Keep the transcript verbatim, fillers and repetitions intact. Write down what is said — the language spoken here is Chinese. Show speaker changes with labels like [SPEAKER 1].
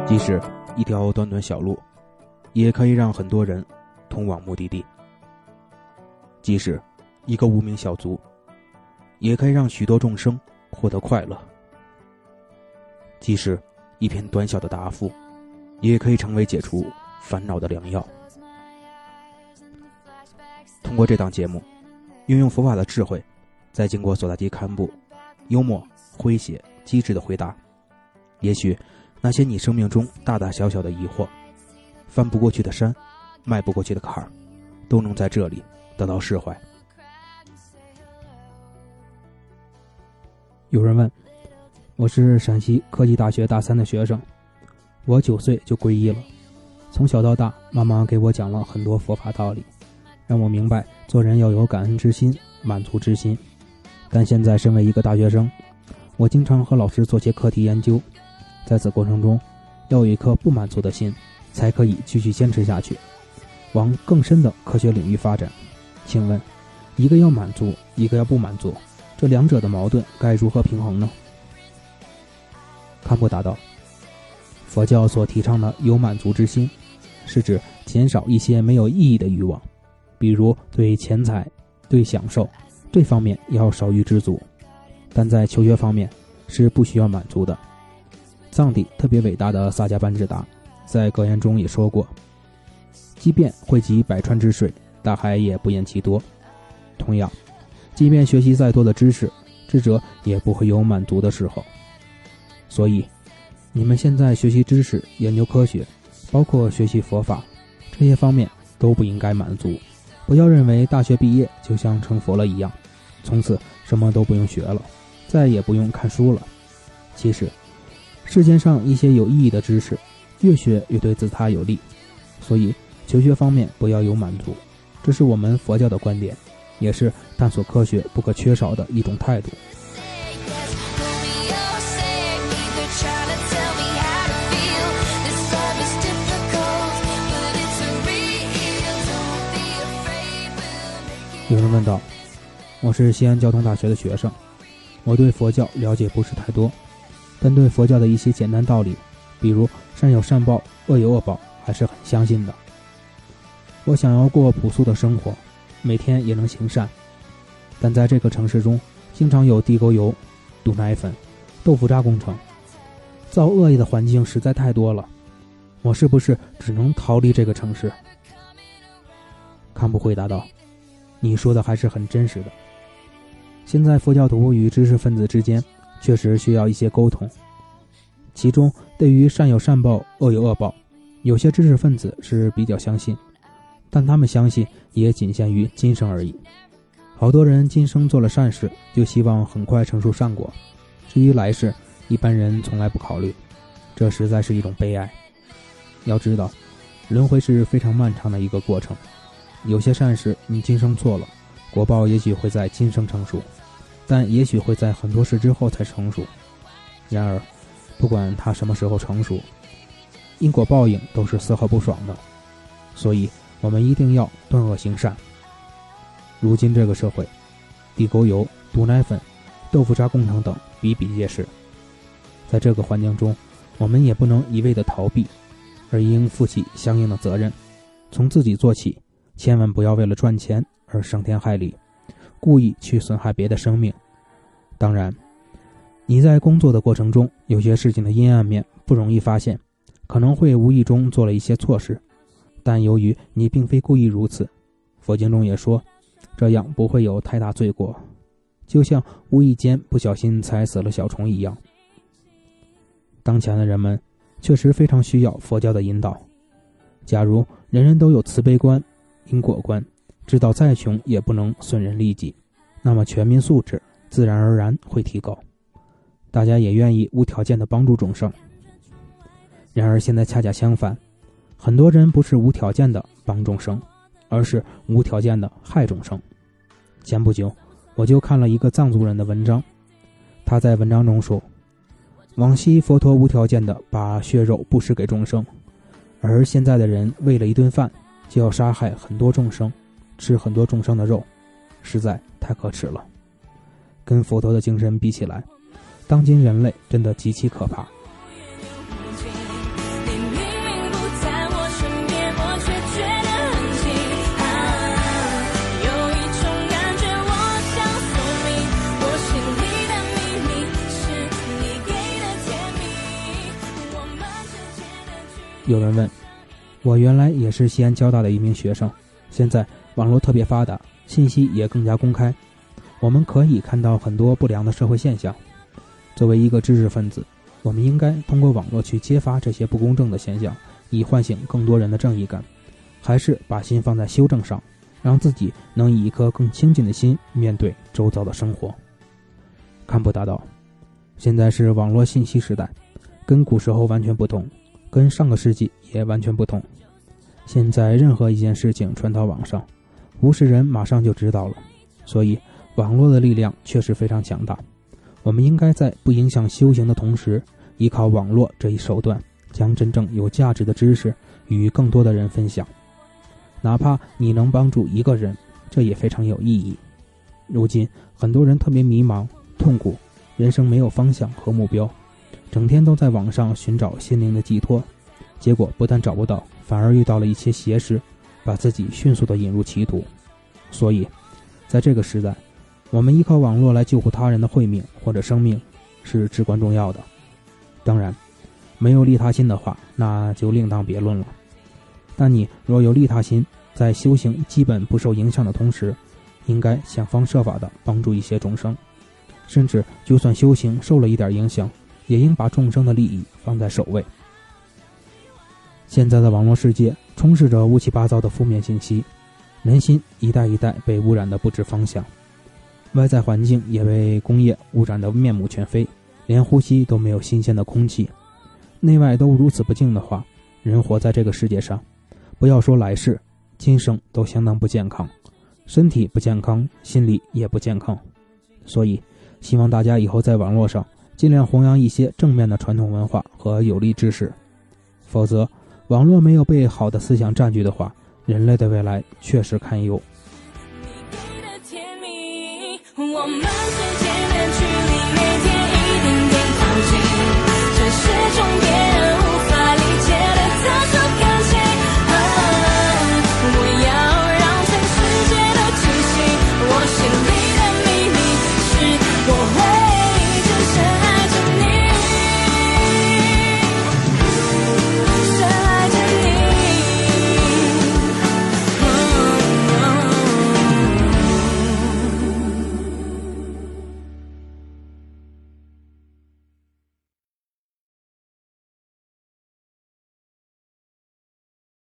[SPEAKER 1] 即使一条短短小路，也可以让很多人通往目的地；即使一个无名小卒，也可以让许多众生获得快乐；即使一篇短小的答复，也可以成为解除烦恼的良药。通过这档节目，运用佛法的智慧，再经过索达基堪布幽默、诙谐、机智的回答，也许那些你生命中大大小小的疑惑，翻不过去的山，迈不过去的坎儿，都能在这里得到释怀。
[SPEAKER 2] 有人问，我是陕西科技大学大三的学生，我九岁就皈依了，从小到大妈妈给我讲了很多佛法道理，让我明白做人要有感恩之心、满足之心。但现在身为一个大学生，我经常和老师做些课题研究，在此过程中要有一颗不满足的心，才可以继续坚持下去，往更深的科学领域发展。请问，一个要满足，一个要不满足，这两者的矛盾该如何平衡呢？堪布答道，佛教所提倡的有满足之心，是指减少一些没有意义的欲望，比如对钱财、对享受这方面要少欲知足，但在求学方面是不需要满足的。藏地特别伟大的萨迦班智达在格言中也说过，即便汇集百川之水，大海也不厌其多。同样，即便学习再多的知识，智者也不会有满足的时候。所以你们现在学习知识、研究科学，包括学习佛法，这些方面都不应该满足。不要认为大学毕业就像成佛了一样，从此什么都不用学了，再也不用看书了。其实世间上一些有意义的知识，越学越对自他有利，所以求学方面不要有满足，这是我们佛教的观点，也是探索科学不可缺少的一种态度。有人问道，我是西安交通大学的学生，我对佛教了解不是太多，但对佛教的一些简单道理，比如善有善报，恶有恶报，还是很相信的。我想要过朴素的生活，每天也能行善，但在这个城市中，经常有地沟油、毒奶粉、豆腐渣工程，造恶业的环境实在太多了，我是不是只能逃离这个城市？堪布回答道，你说的还是很真实的。现在佛教徒与知识分子之间确实需要一些沟通，其中对于善有善报，恶有恶报，有些知识分子是比较相信，但他们相信也仅限于今生而已。好多人今生做了善事，就希望很快成熟善果，至于来世，一般人从来不考虑，这实在是一种悲哀。要知道，轮回是非常漫长的一个过程，有些善事你今生做了，果报也许会在今生成熟，但也许会在很多事之后才成熟。然而不管它什么时候成熟，因果报应都是丝毫不爽的，所以我们一定要断恶行善。如今这个社会，地沟油、毒奶粉、豆腐渣工程等比比皆是，在这个环境中，我们也不能一味的逃避，而应负起相应的责任，从自己做起，千万不要为了赚钱而伤天害理，故意去损害别的生命。当然，你在工作的过程中，有些事情的阴暗面不容易发现，可能会无意中做了一些错事，但由于你并非故意如此，佛经中也说，这样不会有太大罪过，就像无意间不小心踩死了小虫一样。当前的人们确实非常需要佛教的引导。假如人人都有慈悲观、因果观，知道再穷也不能损人利己，那么全民素质自然而然会提高，大家也愿意无条件地帮助众生。然而现在恰恰相反，很多人不是无条件地帮众生，而是无条件地害众生。前不久我就看了一个藏族人的文章，他在文章中说，往昔佛陀无条件地把血肉布施给众生，而现在的人为了一顿饭就要杀害很多众生，吃很多众生的肉，实在太可耻了。跟佛陀的精神比起来，当今人类真的极其可怕。 有人问，我原来也是西安交大的一名学生，现在网络特别发达，信息也更加公开，我们可以看到很多不良的社会现象。作为一个知识分子，我们应该通过网络去揭发这些不公正的现象，以唤醒更多人的正义感，还是把心放在修正上，让自己能以一颗更清净的心面对周遭的生活。堪布大道，现在是网络信息时代，跟古时候完全不同，跟上个世纪也完全不同。现在任何一件事情传到网上，无视人马上就知道了，所以网络的力量确实非常强大。我们应该在不影响修行的同时，依靠网络这一手段，将真正有价值的知识与更多的人分享。哪怕你能帮助一个人，这也非常有意义。如今很多人特别迷茫、痛苦，人生没有方向和目标，整天都在网上寻找心灵的寄托，结果不但找不到，反而遇到了一些邪师，把自己迅速地引入歧途。所以在这个时代，我们依靠网络来救护他人的慧命或者生命是至关重要的。当然没有利他心的话，那就另当别论了。但你若有利他心，在修行基本不受影响的同时，应该想方设法地帮助一些众生，甚至就算修行受了一点影响，也应把众生的利益放在首位。现在的网络世界充斥着乌七八糟的负面信息，人心一代一代被污染的不知方向，外在环境也被工业污染得面目全非，连呼吸都没有新鲜的空气。内外都如此不净的话，人活在这个世界上，不要说来世，今生都相当不健康，身体不健康，心理也不健康。所以希望大家以后在网络上尽量弘扬一些正面的传统文化和有利知识，否则网络没有被好的思想占据的话，人类的未来确实堪忧。